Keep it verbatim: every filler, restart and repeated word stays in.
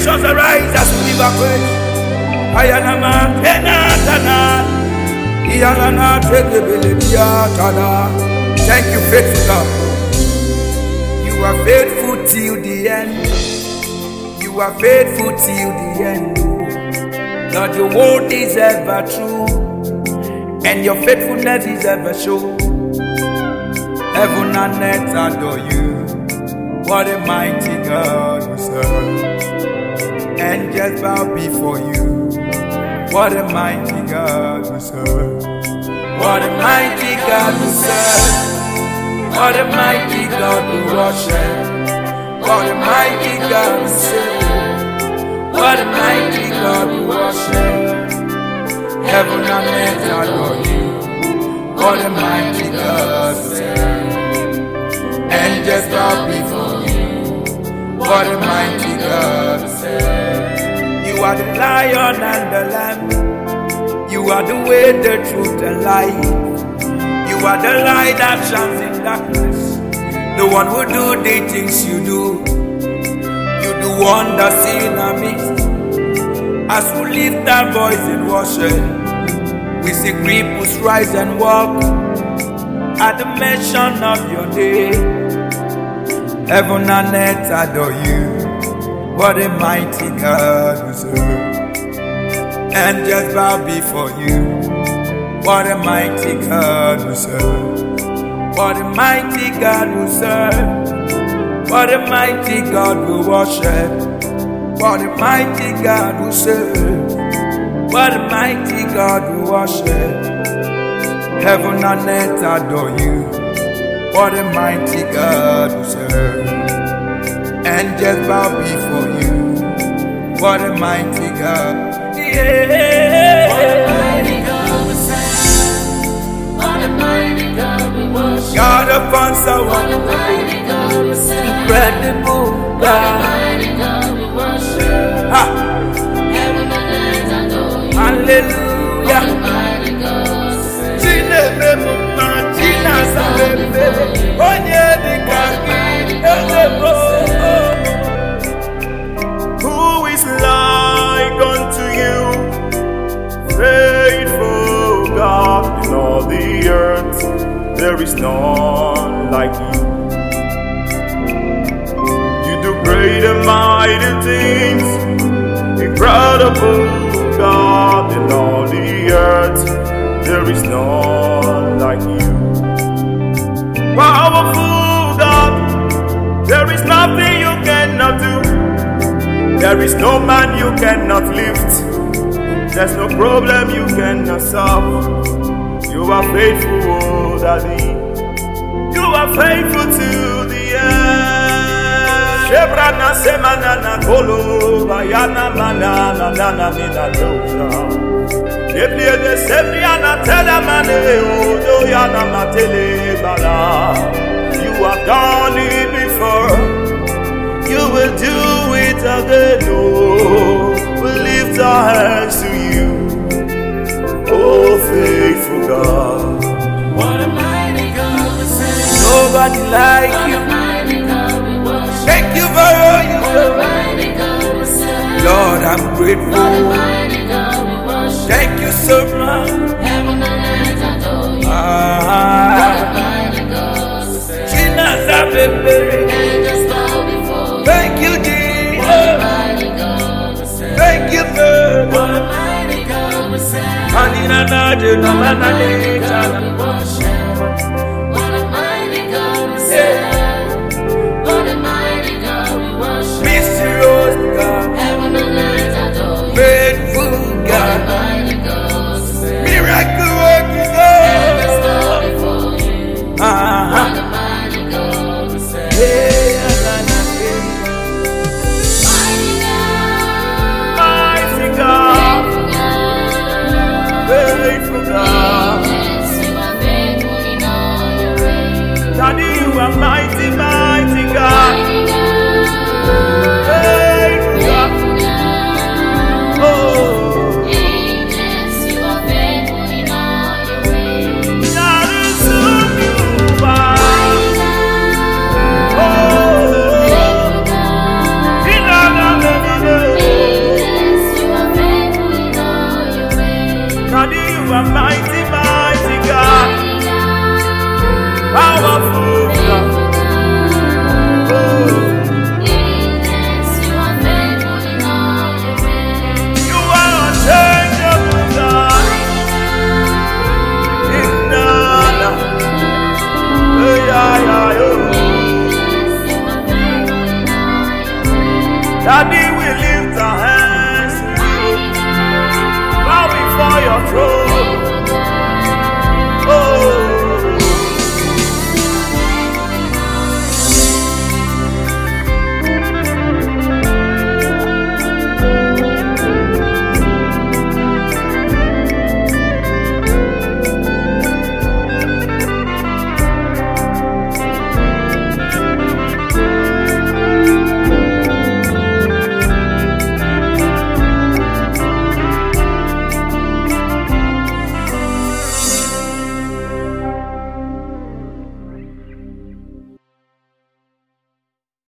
nations arise as we give our praise. Ayanama, Enatana, Iyanana, Tegebelediatana. Thank you, faithful God. You are faithful till the end. You are faithful till the end. Lord, your word is ever true, and your faithfulness is ever sure. Heaven and earth adore you. What a mighty God we serve. Angels bow before you. What a mighty God we serve. What a mighty God we serve. What a mighty God we worship. What a mighty God we serve. What a mighty God we worship. Heaven and earth adore you. What a mighty God we serve. Angels bow before you. What a mighty God we serve. You are the lion and the lamb. You are the way, the truth, and life. You are the light that shines in darkness. The one who do the things you do. You do wonders in our midst. As we lift our voice in worship, we see cripples rise and walk at the mention of your name. Heaven and earth adore you. What a mighty God we serve. Angels bow before you. What a mighty God we serve. What a mighty God we serve. What a mighty God we worship. What a mighty God we serve. What a mighty God we worship. Heaven and earth adore you. What a mighty God we serve. Angels bow before you. What a mighty God. Yeah. What a mighty God we serve. What a mighty God we worship. God of answer. What a mighty God we serve. Incredible God. What a mighty God we worship. Ha. Heaven and earth adore you. Hallelujah. What a mighty God we serve. Who is like unto you, faithful God in all the earth? There is none like you. You do great and mighty things, incredible God in all the earth. There is none like you. Powerful God, there is nothing you cannot do. There is no man you cannot lift. There's no problem you cannot solve. You are faithful, oh Daddy. You are faithful to the end. Shebrana semana kolo bayana manana nana mina doja. Yeblie de sebriana tela mane odo yana matele bala. You have done it before. You will do it again. Oh, we lift our hands to you. Oh, faithful God. What a mighty God we serve. Nobody like What you. a mighty God we worship. Thank you for all you What a do. mighty God we serve. Lord, I'm What a grateful. mighty God we worship. Thank you so much. Heaven and earth adore you. What a Ah, mighty God we serve. Chinas are very. Angels bow before you. Thank you, What a Jesus. mighty God we serve. Thank you, Lord. What a mighty God we serve. Anina na je na What a mana mighty ne God jana. we worship. What a mighty God we serve. What a mighty God we worship. Mysterious God, Heaven and earth adore you. faithful What a God, mighty God we serve. miracle working Angels God. bow before you. Ah, What a mighty God we serve. yeah, na na yeah. Mighty God. Mighty God, Faithful God. faithful God. Yes, you are faithful Daddy